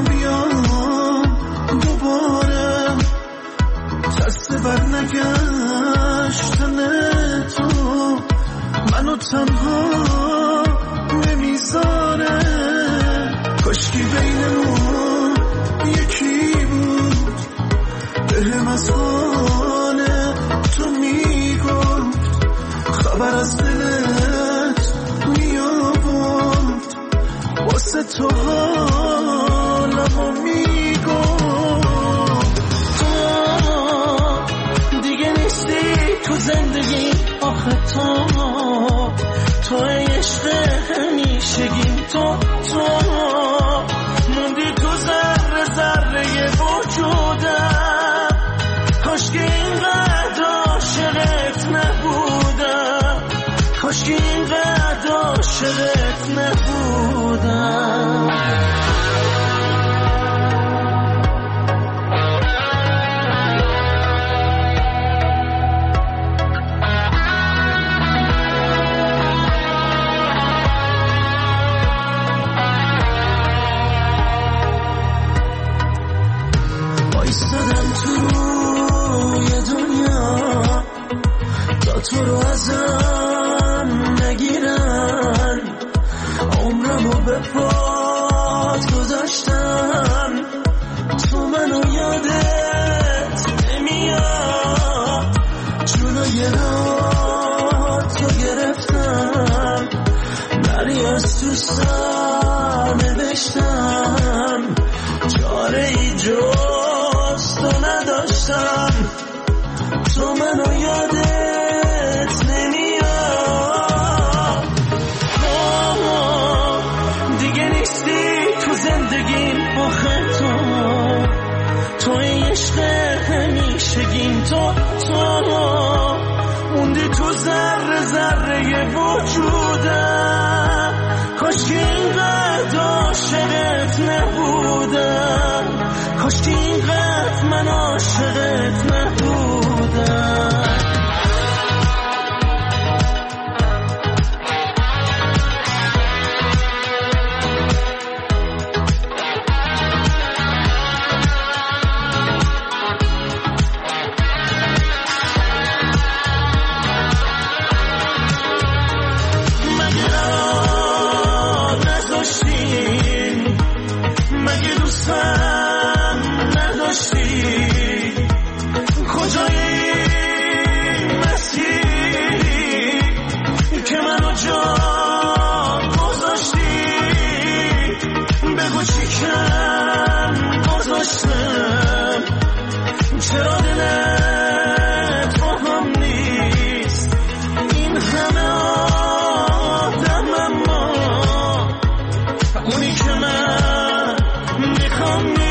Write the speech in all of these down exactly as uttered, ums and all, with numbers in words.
بیام دوباره، دست بر نگشتن تو منو تنها نمیذاره. کاشکی بینمون یکی بود بهم از حال تو میگفت، خبر از دلت میآورد، واسه تو حالمو میگفت. تو دیگه نیستی تو زندگی، آخه تو تو عشق همیشگیم، تو تو موندی تو ذره ذره وجودم. کاش که اینقدر عاشقت نبودم، کاش که اینقدر عاشقت نبودم. ایستادم توی دنیا تا تو رو ازم نگیرن، عمرمو به پات گذاشتم، تو منو یادت نمیاد، جلوی رات رو گرفتم، نری از تو سر نوشتم، چاره ای جز تو نداشتم، تو منو یادت نمیاد. دیگه نیستی تو زندگیم، آخه تو تو عشق همیشگیم، تو تو موندی تو ذره ذره وجودم. کاش که اینقدر عاشقت نبودم، کاش که اینقدر من عاشقت نبودم. چرا دلت با هم نیست، این همه آدم اما اونی که من میخوام نیست.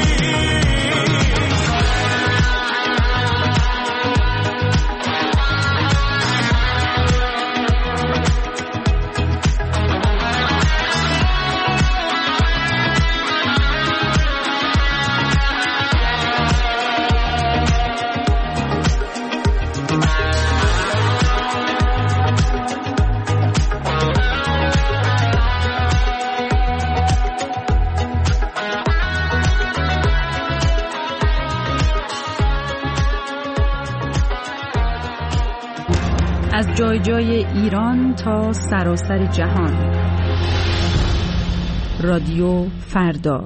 از جای جای ایران تا سراسر جهان. رادیو فردا.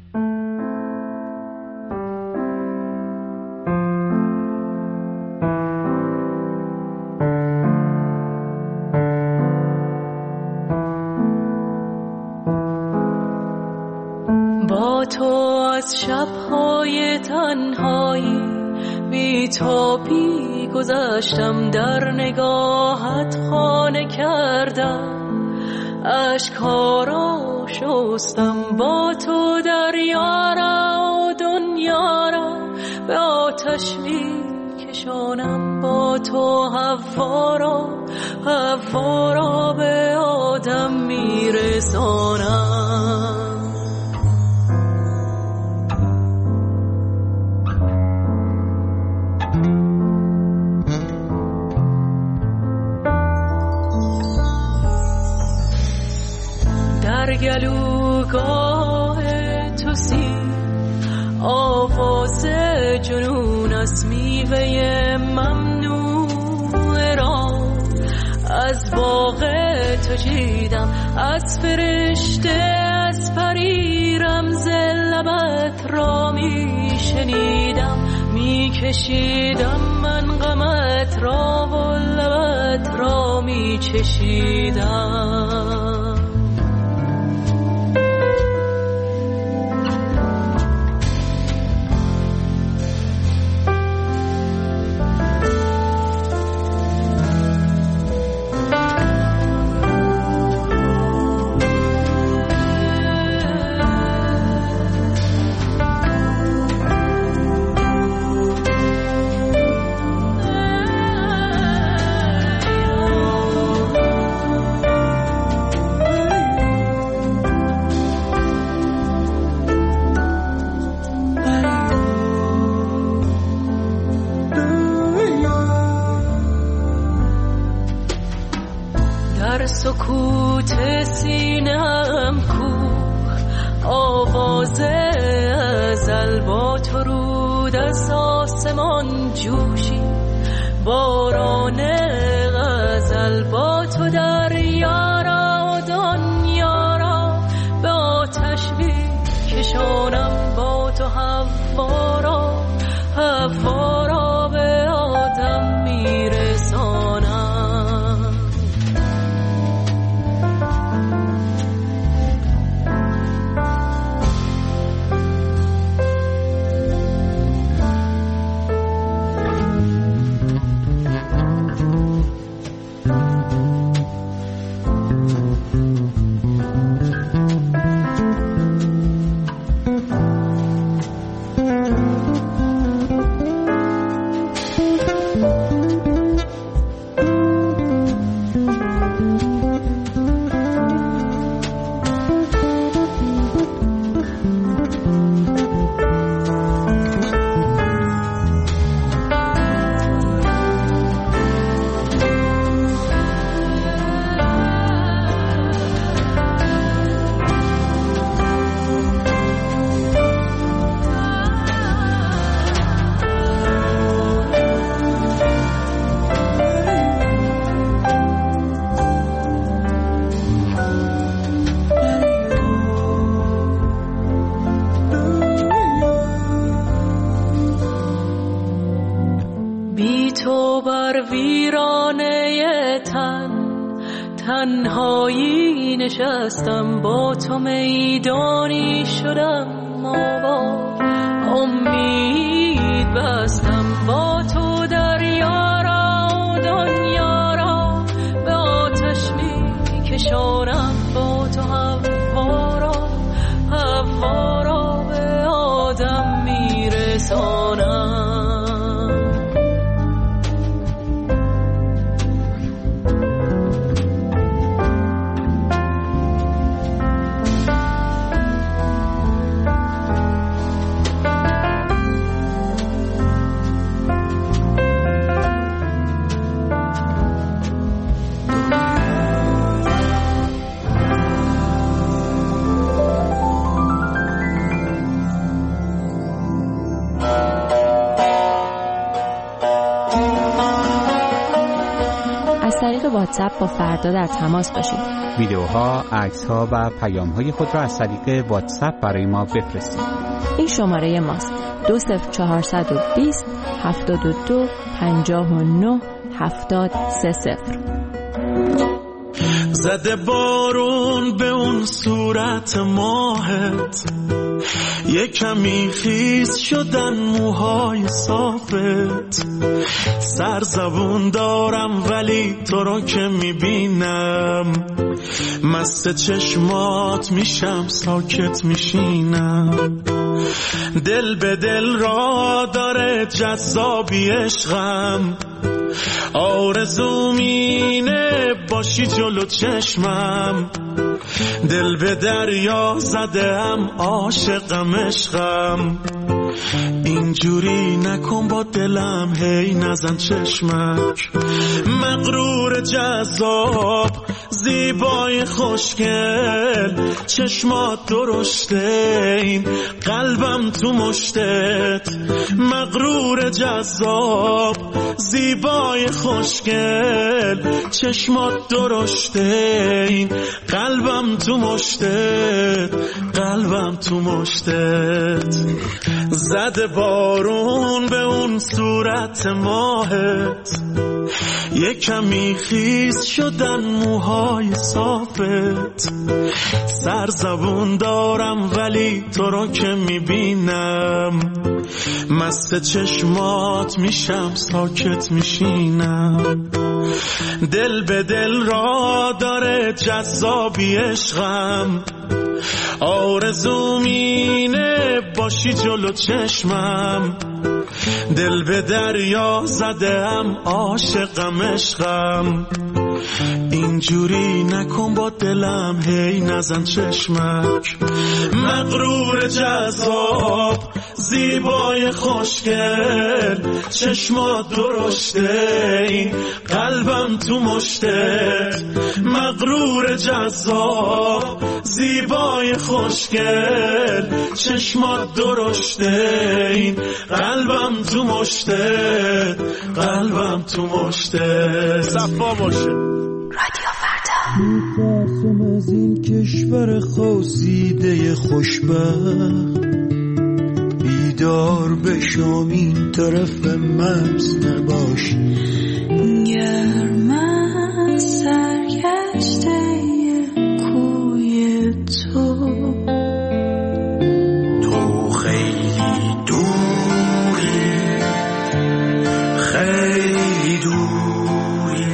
با تو از شب‌های تنهایی بی‌تابی گذشتم، در نگاهت خانه کردم، اشک‌ها را شستم، با تو دریا را و دنیا را به آتش می‌کشانم، با تو حوا را حوا را به آدم می‌رسانم. در گلوگاه تو سیر آواز جنون از میوه ممنوع را از باغ تو چیدم، از فرشته از پری رمز لبت را می شنیدم، می کشیدم من غمت را و لبت را می چشیدم. سکوت سینم کوه آواز ازل با تو رود از آسمان جوشی، باران غزل با تو در یارا و دنیا را به آتش میکشانم، با تو هوا را هوا را به آدم میرسانم. تنهایی نشستم با تو میدانی شدم آوا، امید بستم با تو دریا را و دنیا را به آتش میکشانم، با تو هوا را هوا را به آدم میرسانم. واتساپ با فردا در تماس باشید. ویدیوها، عکس‌ها و پیام‌های خود را از طریق واتساپ برای ما بفرستید. این شماره ماست: دو صفر چهارصد و بیست هفتاد و دو پنجاه و نه هفتاد سه صفر. زده بارون به اون صورت ماهت، یه کمی خیس شدن موهای صافت، سرزبون دارم ولی تو رو که میبینم مست چشمات میشم ساکت میشینم، دل به دل را داره جذابی عشقم، آرزوم اینه باشی جلو چشمم، دل به دریا زدم عاشقم عشقم، اینجوری نکن با دلم، هی نزن چشمک. مغرور جذاب زیبای خوشگل، چشمات درشته، این قلبم تو مشتت. مغرور جذاب زیبای خوشگل، چشمات درشته، این قلبم تو مشتت. قلبم تو مشتت. زده بارون به اون صورت ماهت، یه کمی خیس شدن موهای صافت. سرزبون دارم ولی تو رو که میبینم، مست چشمات میشم ساکت میشینم. دل به دل را داره جذابی عشقم، آرزوم اینه باشی جلو چشمم. دل به دریا زدم عاشقم عشقم، اینجوری نکن با دلم، هی نزن چشمک. مغرور جذاب زیبای خوشگل، چشمات درشته، این قلبم تو مشتت. مغرور جذاب زیبای خوشگل، چشمات درشته، این قلبم تو مشتت. قلبم تو مشتت. صفا باشه. رادیو فردا. میترسم از این کشور خواسیده خوشبخت، بیدار بشم این طرف مرز نباشی. گرم از سرگشته کوی تو، تو خیلی دوری، خیلی دوری.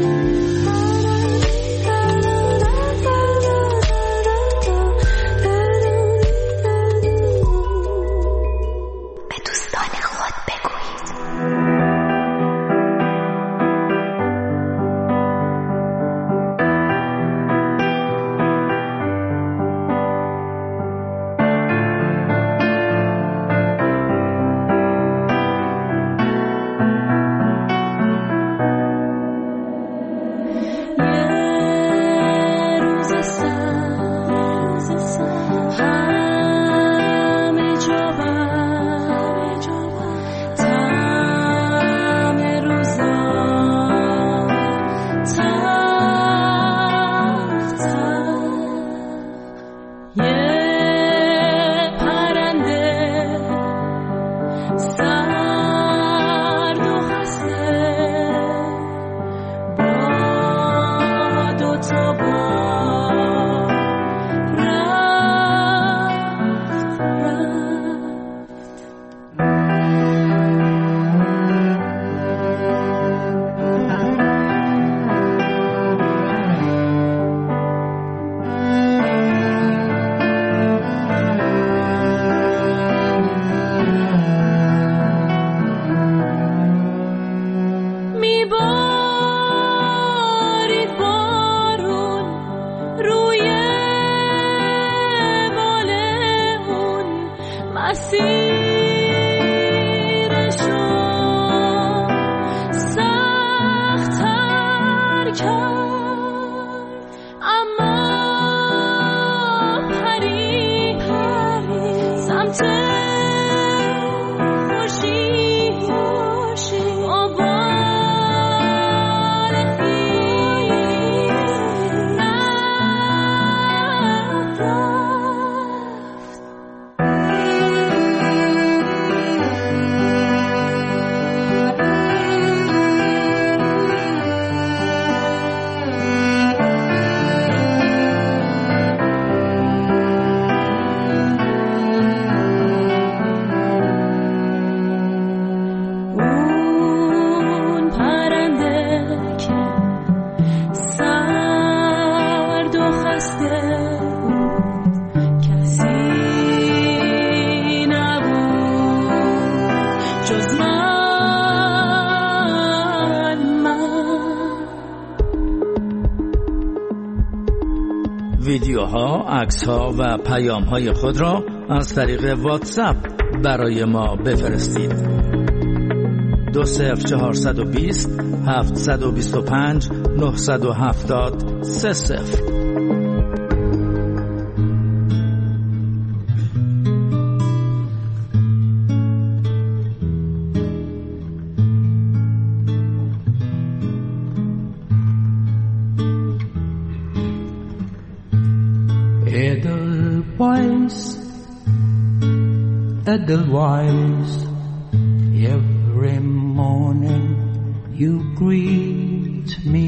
به دوستان خود بگویید. ویدیوها، عکس‌ها و پیام‌های خود را از طریق واتساپ برای ما بفرستید. دو صفر چهارصد و بیست هفتصد و بیست و پنج نهصد و هفتاد سه صفر. Edelweiss, Edelweiss, every morning you greet me,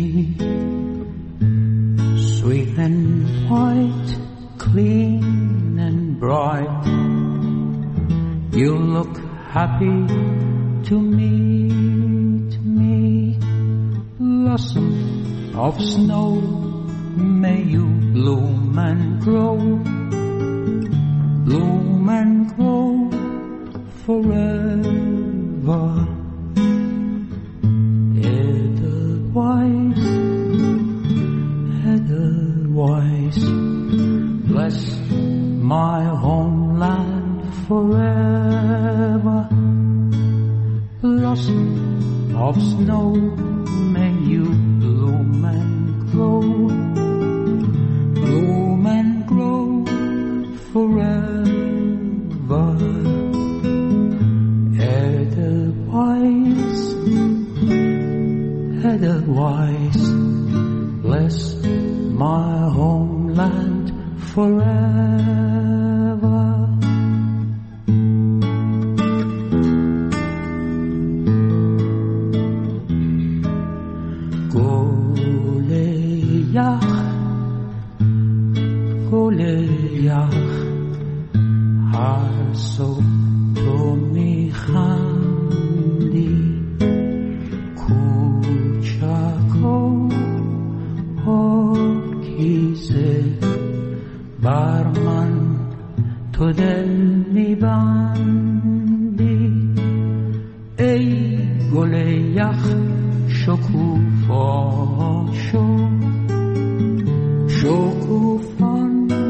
sweet and white, clean and bright. You look happy to meet me, blossom of snow, may you bloom and grow, bloom and grow forever. Edelweiss, Edelweiss, bless my homeland forever. Blossom of snow, may you bloom and grow, bloom and grow forever. Edelweiss, Edelweiss, bless my homeland forever. Gole yach, gole yach, har so to میخندی کوچک و پاکیزه بر من تو دل میبندی ای گل یخ شکوفان شو شکوفان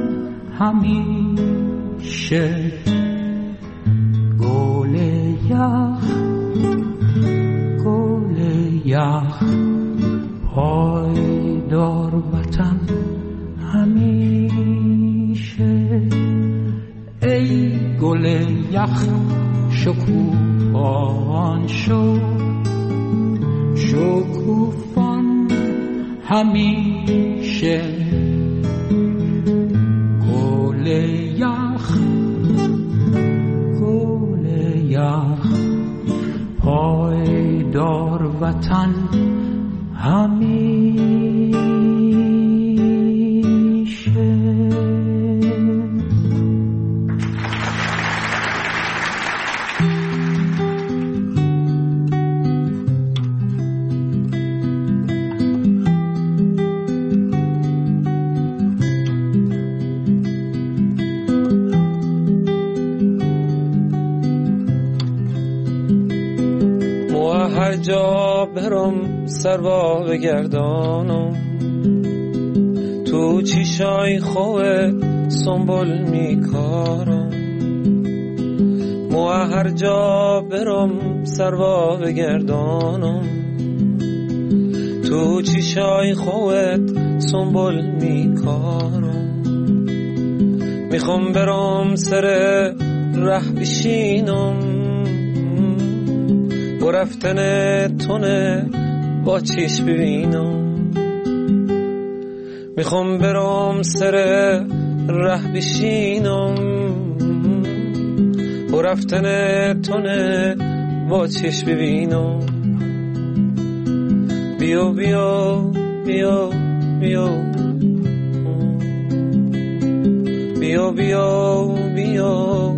همیشه یخ گل یخ پایدار وطن همیشه ای گل یخ شکوفان شو شکوفان همیشه گل یخ یخ پایدار وطن همیشه. هر جا برم سروا بگردانم تو چیشای خوت سنبول میکارم مو هر جا برم سروا بگردانم تو چیشای خوت سنبول میکارم میخوام برم سر ره بشینم و رفتن تونه با چیش ببینم میخوام برم سر ره بشینم و رفتن تونه با چیش ببینم بیا بیا بیا بیا بیا بیا بیا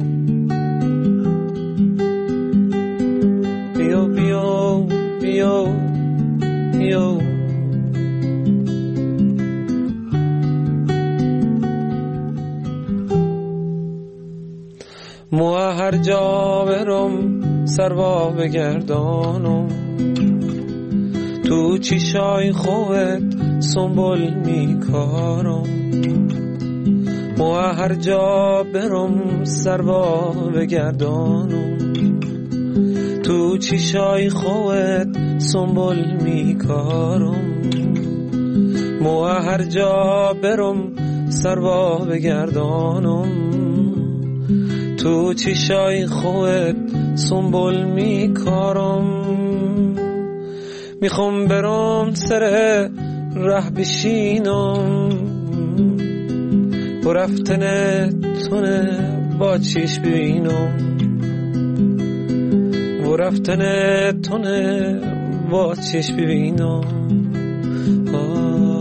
بیا بیا بیا بیا مو هر جا برم سروا بگردانم تو چیشای خوت سنبول میکارم مو هر جا برم سروا بگردانم تو چیشای خوت سنبول میکارم مو هر جا برم سروا بگردانم تو چیشای خوت سنبول میکارم میخوام برم سر ره بشینم و رفتن تونه با چیش ببینم و رفتن تونه با چیش ببینم آه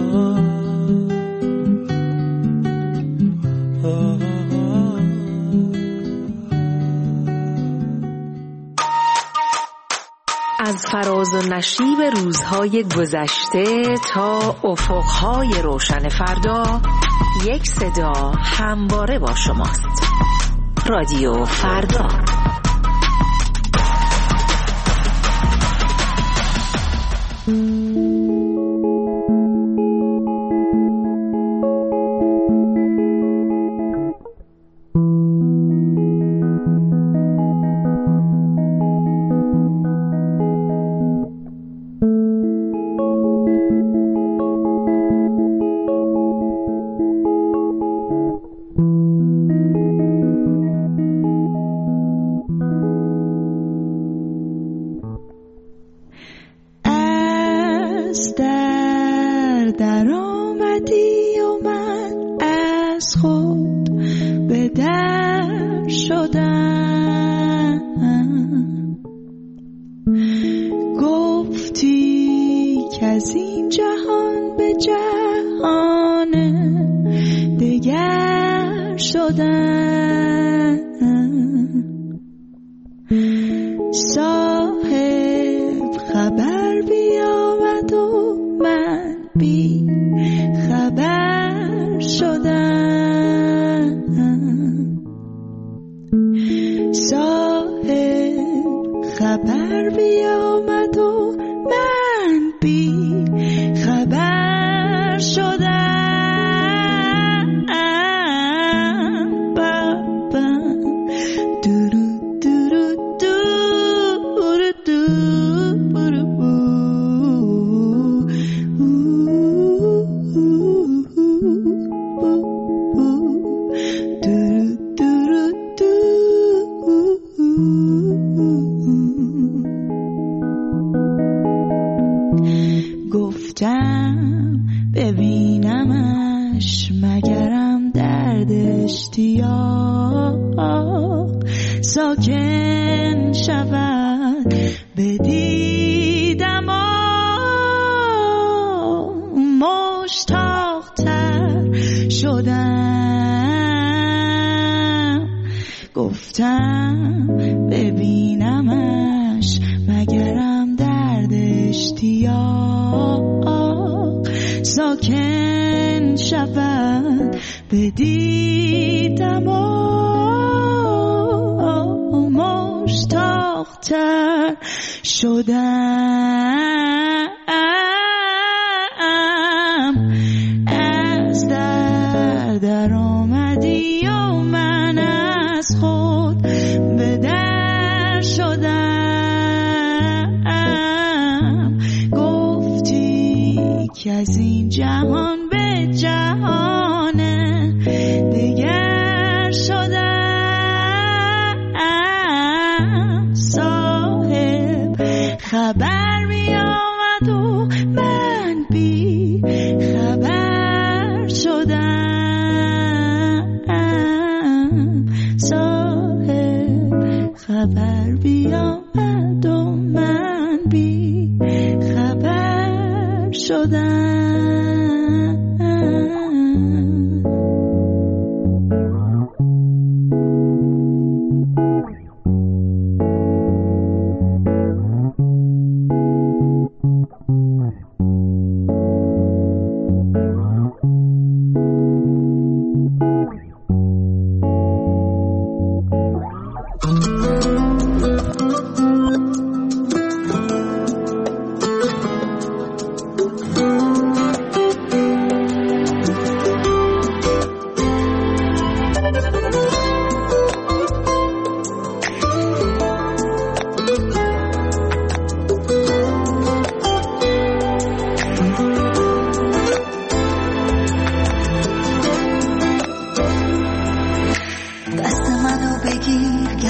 آه آه. از فراز و نشیب روزهای گذشته تا افقهای روشن فردا یک صدا همواره با شماست. رادیو فردا.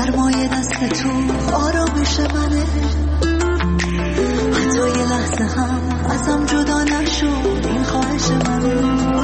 گرمای دست تو آرامش منه، حتی یه لحظه هم ازم جدا نشو، این خواهش منه.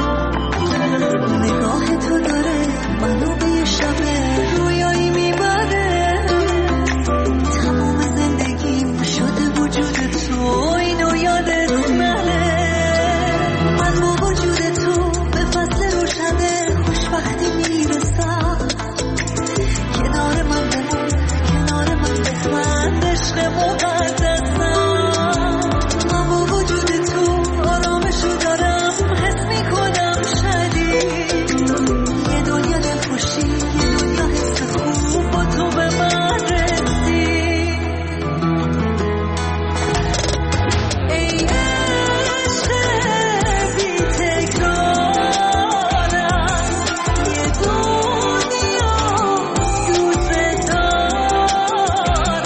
نگاه تو داره منو به یه شب رویایی میبره، تمام زندگیم شده وجود تو، اینو یادت نره. من با وجود تو به فصل روشنه خوشبختی میرسم، کنار من بمون، کنار من بخند، عشق مقدسم. من با وجود تو آرامشو دارم، حس میکنم شدید یه دنیا دلخوشی، یه دنیا حس خوب با تو به من رسید. ای عشق بی تکرارم، یه دنیا دوست دارم،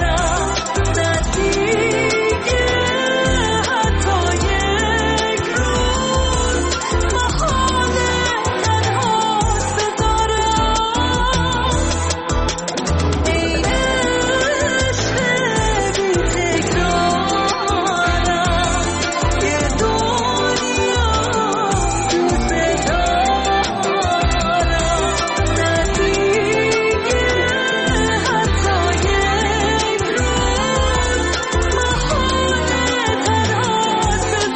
نزدیکه حتی یک روز محاله تنهات بذارم. ای عشق بی تکرارم، یه دنیا دوست دارم، نزدیکه حتی یک روز محاله تنهات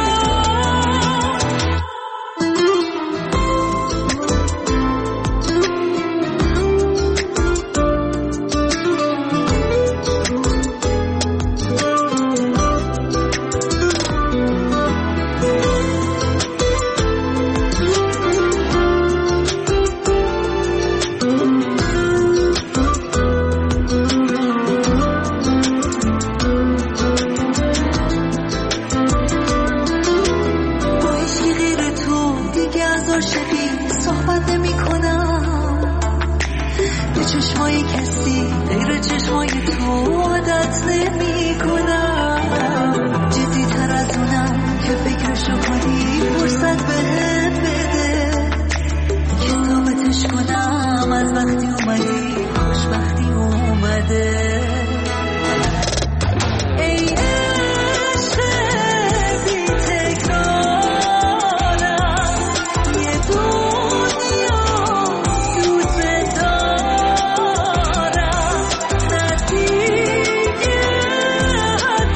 با هیچی غیر تو دیگه از عاشقی صحبت نمی کنم، به چشمای کسی غیر چشمای تو عادت نمی کنم. جدی تر از اونم که فکرشو کنی فرصت بهم بده، که ثابتش کنم از وقتی اومدی خوشبختی اومده. ای عشق بی تکرارم، یه دنیا دوست دارم، نزدیکه حتی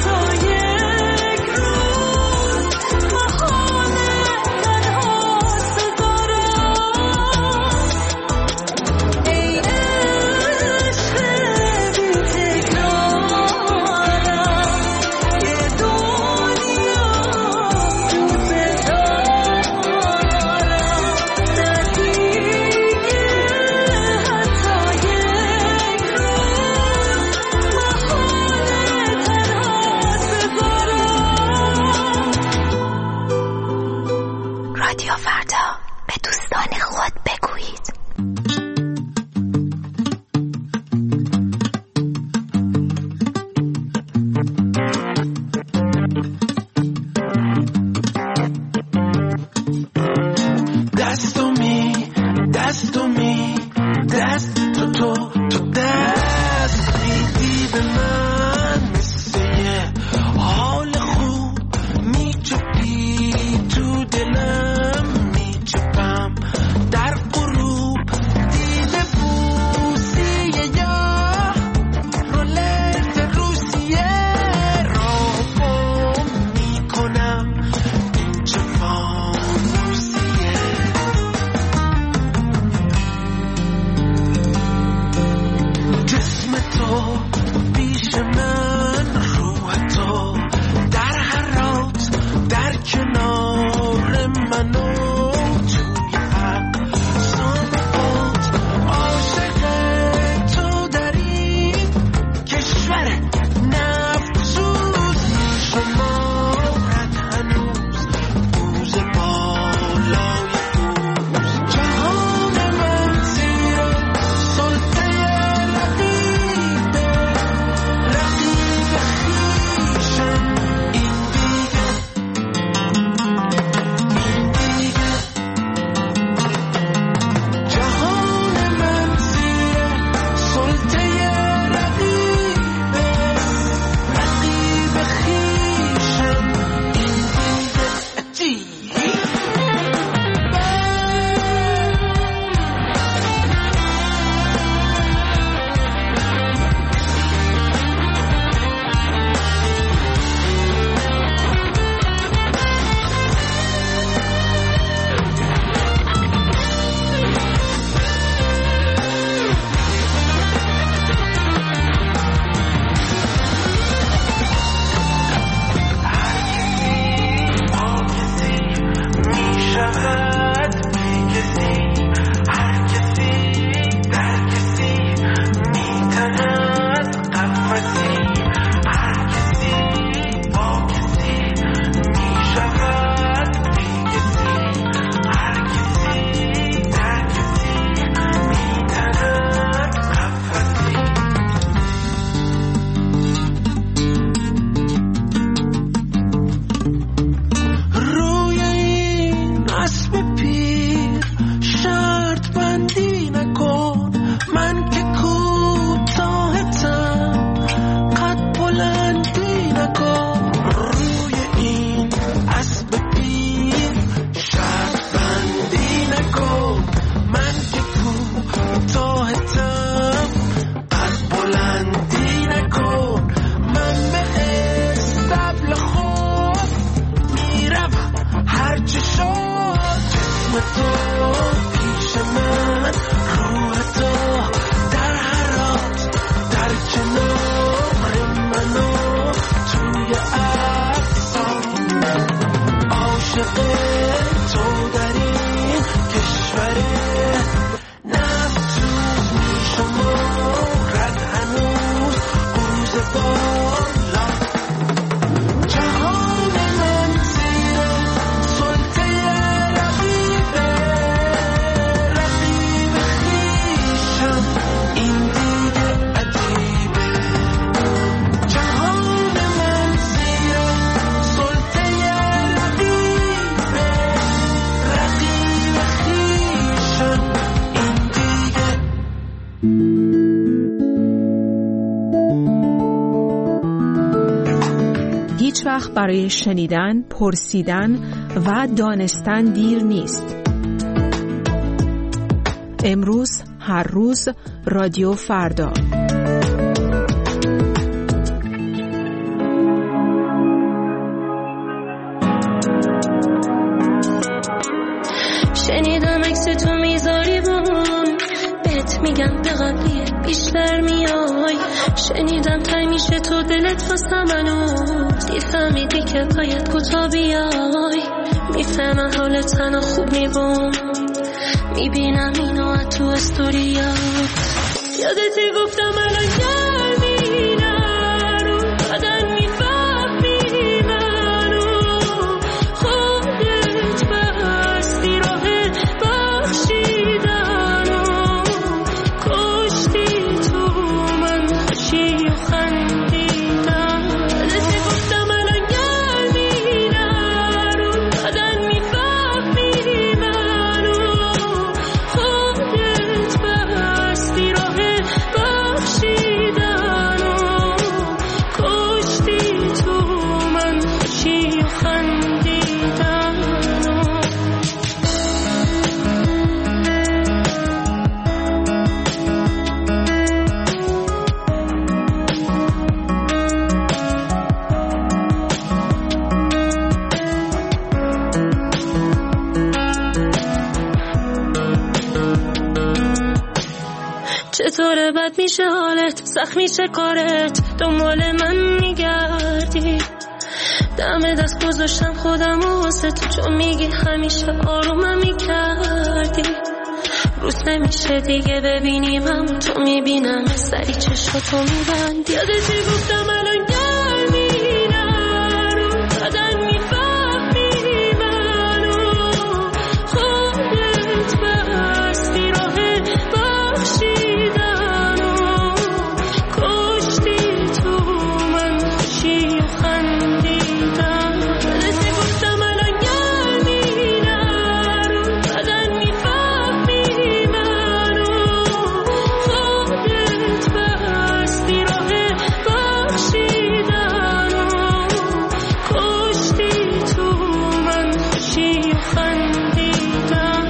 هیچ وقت برای شنیدن، پرسیدن و دانستن دیر نیست. امروز، هر روز، رادیو فردا. شنیدم عکس تو میذاری بون، بهت میگم به قبلیه بیشتر میای. شنیدم تای میشه تو دلت واسه منو، دیر فهمیدی که باید کوتا بیای. میفهمم حال تنها خوب میبون، میبینم اینو از تو استوریات. یادتی گفتم الان گرمی نرو، بدن میفهمی منو. خودت بستی راه بخشیدنو، کشتی تو من خوشی و خندیدن. یادتی گفتم الان گرمی نرو، بدن میفهمی منو. خودت بستی راه بخشیدنو، کشتی تو من خوشی و خندیدنو. چطوره بد میشه حالت، سخت میشه کارت، دنبال من میگردی. دم دست گذاشتم خودم و واسه تو، چون میگی همیشه آرومم میکردی. روز نمیشه دیگه ببینیم، تو میبینم سری چشاتو میبندی. یادتی گفتم الان گرمی نرو، بدن میفهمی منو. خودت بستی راه بخشیدنو، کشتی تو من خوشی و خندیدن. یادتی گفتم الان گرمی نرو، بدن میفهمی منو. خودت بستی راه بخشیدنو، کشتی تو من خوشی و خندیدنو.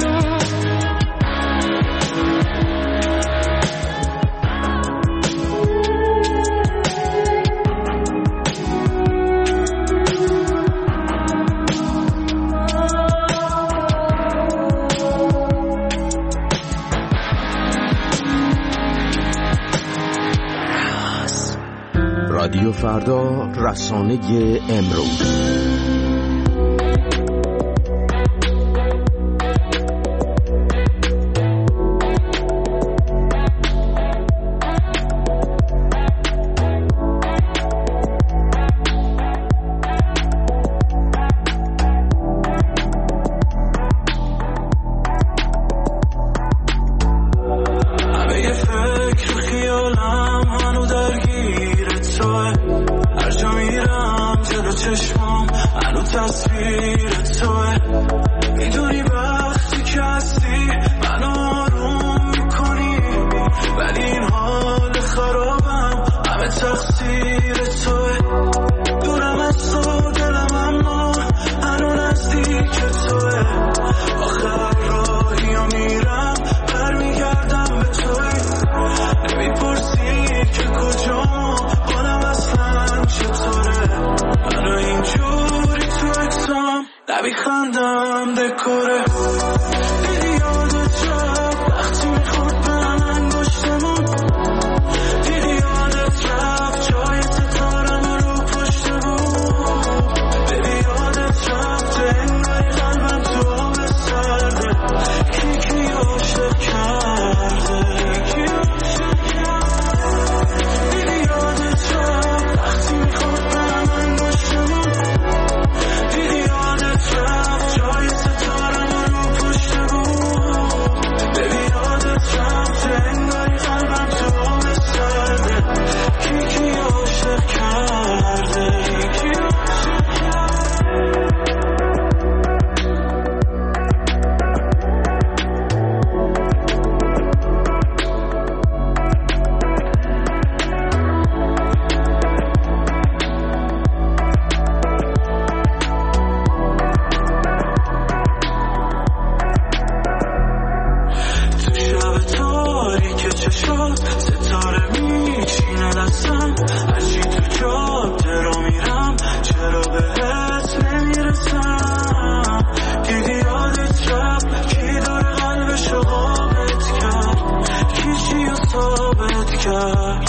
رادیو فردا، رسانه امروز. دیدی یادت رفت جای داره میچینه دستم، هرچی تو جاده رو میرم چرا بهت نمیرسم. دیدی یادت رفت کی داره قلبشو قابت کرد، کی چیو ثابت کرد.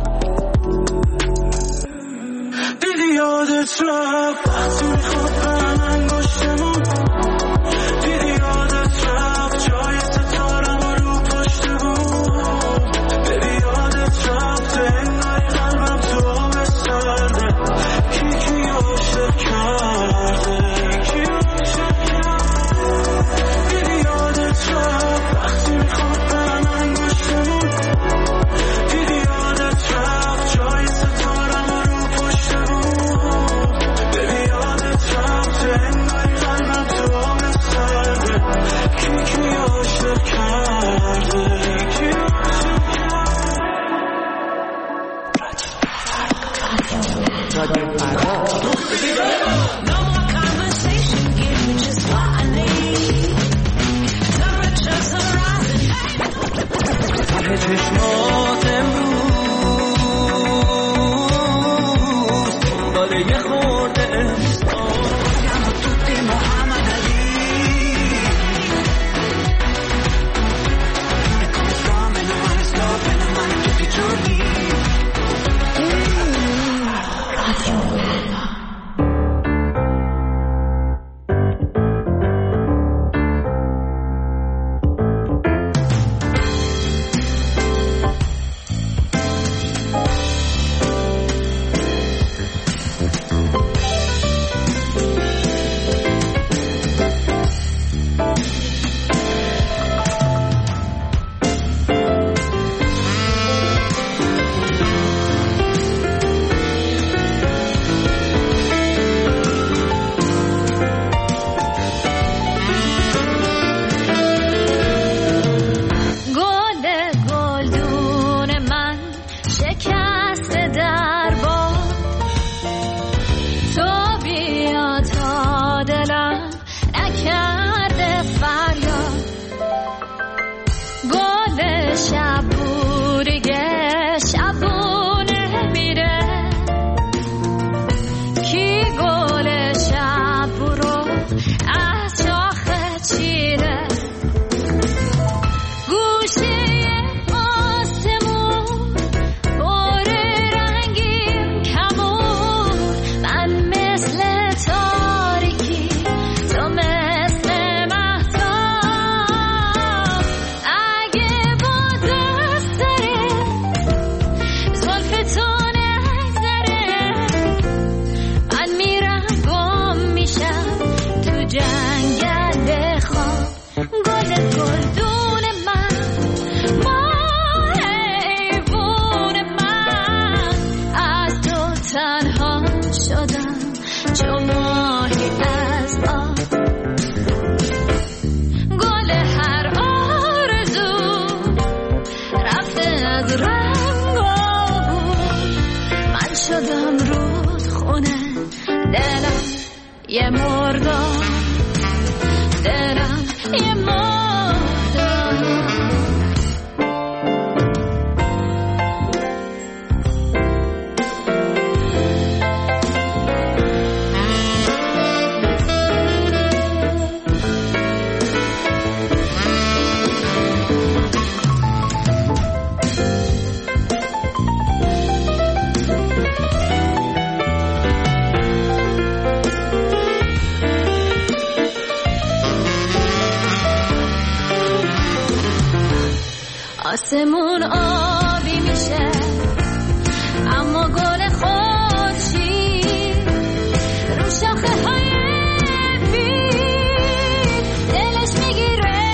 دیدی یادت رفت وقتی میخواد برم انگشتمون، دیدی یادت رفت جای ستارم رو پشت بود. دیدی یادت رفت انگاری قلبم تو آب سرده، کی کی عاشق کرده، کی عاشق کرده. دیدی یادت رفت وقتی میخواد برم انگشتمون، دیدی یادت رفت جای ستارم رو پشت بود. دیدی یادت رفت انگاری قلبم تو آب سرده، کی کی عاشق کرده، کی عاشق ته چشمات امروز دنبال یه خورده احسان توی محمد علی کامل من اسلام من توی جوری یه مردم دلم یه مردم. آسمون آبی میشه اما گل خورشید رو شاخه های بید دلش میگیره.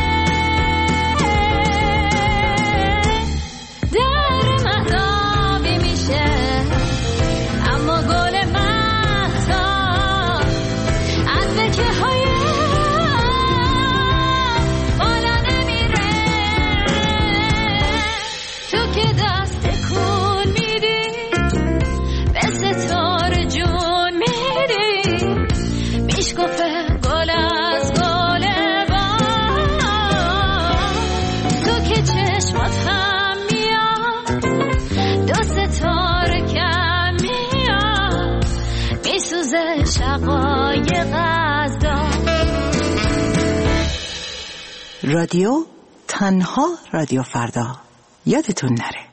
در مهتابی میشه اما گل مهتاب از بکه های دو ستاره کم میاد میسوزه شقایق از دار. رادیو تنها رادیو فردا، یادتون نره.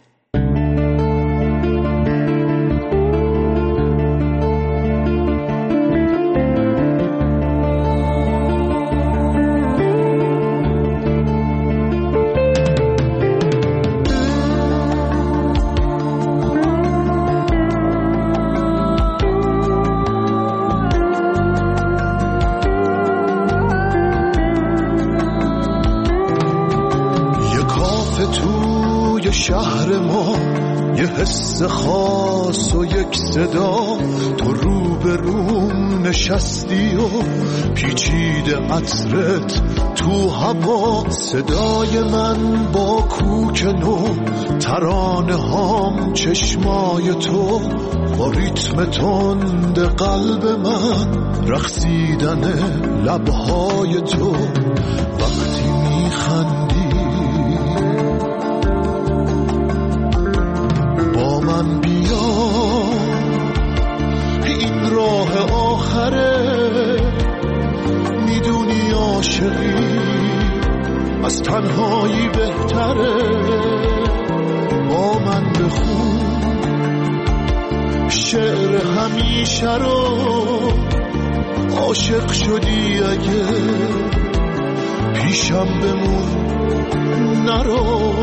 شهر ما یه حس خاص و یک صدا، تو رو به روم نشستی و پیچیده عطرت تو هوا. صدای من با کوک نو، ترانه هام چشمای تو، با ریتم تند قلب من، رقصیدن لبهای تو. وقتی میخندی من بیا، این راه آخره، میدونی عاشقی از تنهایی بهتره. با من بخون شعر همیشه رو، عاشق شدی اگه پیشم بمون نرو.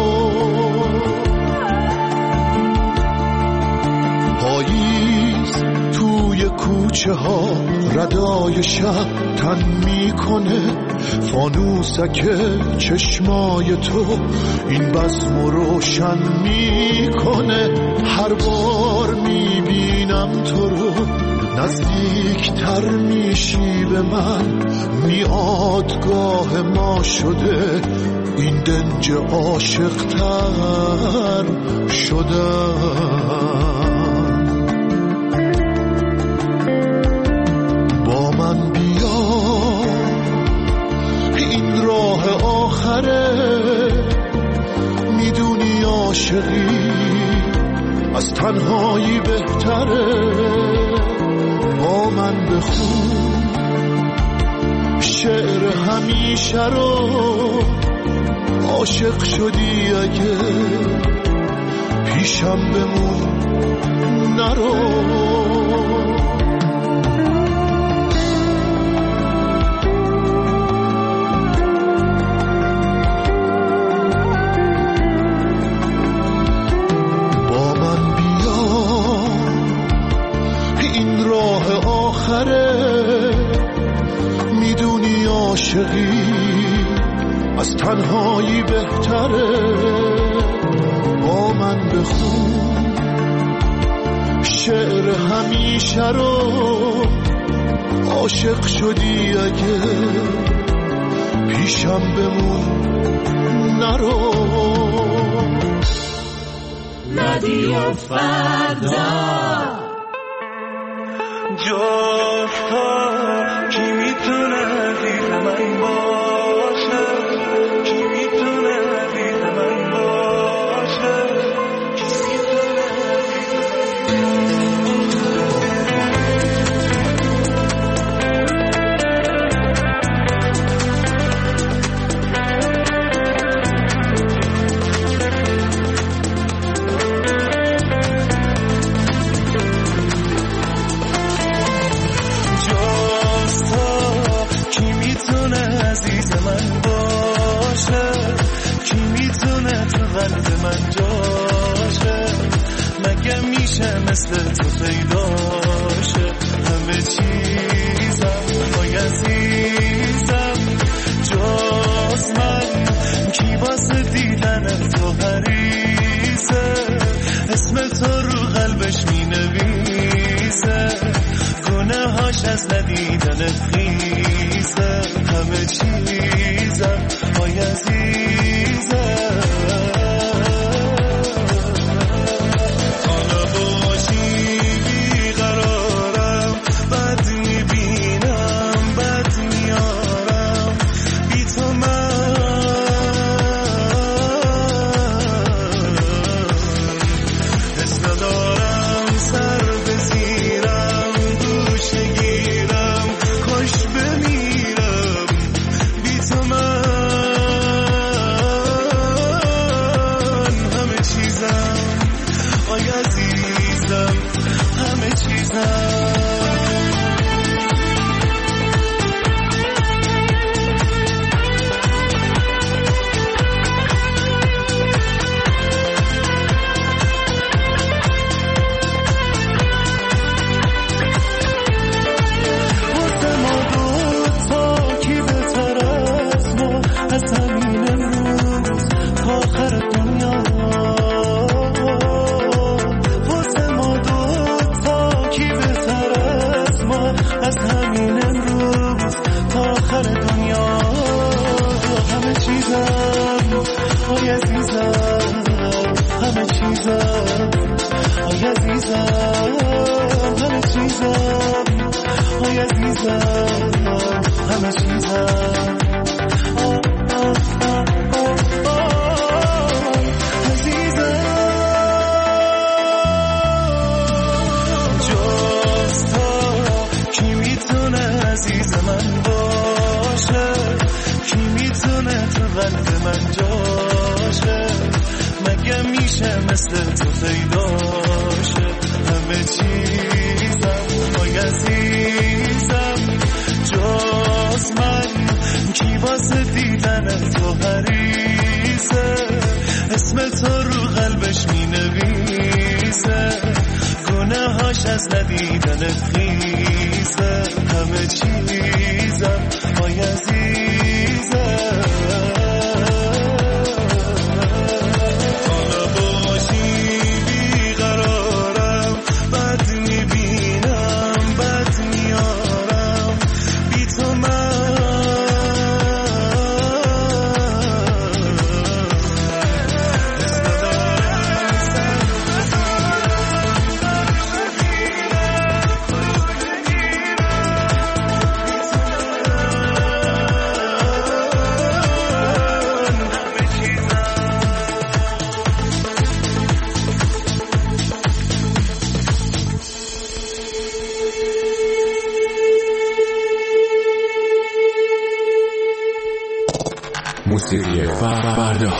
پاییز توی کوچه ها ردای شب تن میکنه، فانوسک چشمای تو این بزم روشن میکنه. هر بار میبینم تو رو نزدیکتر میشی به من، میادگاه ما شده این دنج عاشق‌تر شدن. با من بیا، این راه آخره، میدونی عاشقی از تنهایی بهتره. با من بخون شعر همیشه رو، عاشق شدی اگه پیشم بمون نرو. میدونی عاشقی از تنهایی بهتره. با من بخون شعر همیشه رو، عاشق شدی اگه پیشم بمون نرو. رادیو فردا جفتا کی میتونه دید من باشه، کی میتونه دید من باشه، کی من جاشه، مگه میشه مثل تو پیداشه. همه چیزم وای عزیزم جز من، کی واسه دیدن تو حریصه، اسم تو رو قلبش می نویسه، گناه هاش از ندیدنت خیزه. همه چیزم وای عزیزم خودم همه چیزم. موسیقی فردا.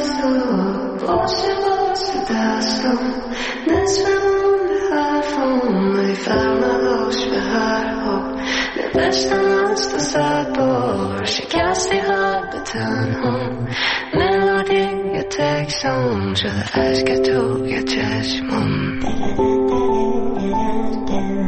باشه باشه دستم نصفمون به حرفم ای فرق نداشت به هر حال نوشتم از تو صد بار شکستی حال به تنهم ملودی یه تکسم شده عشق تو یه چشمم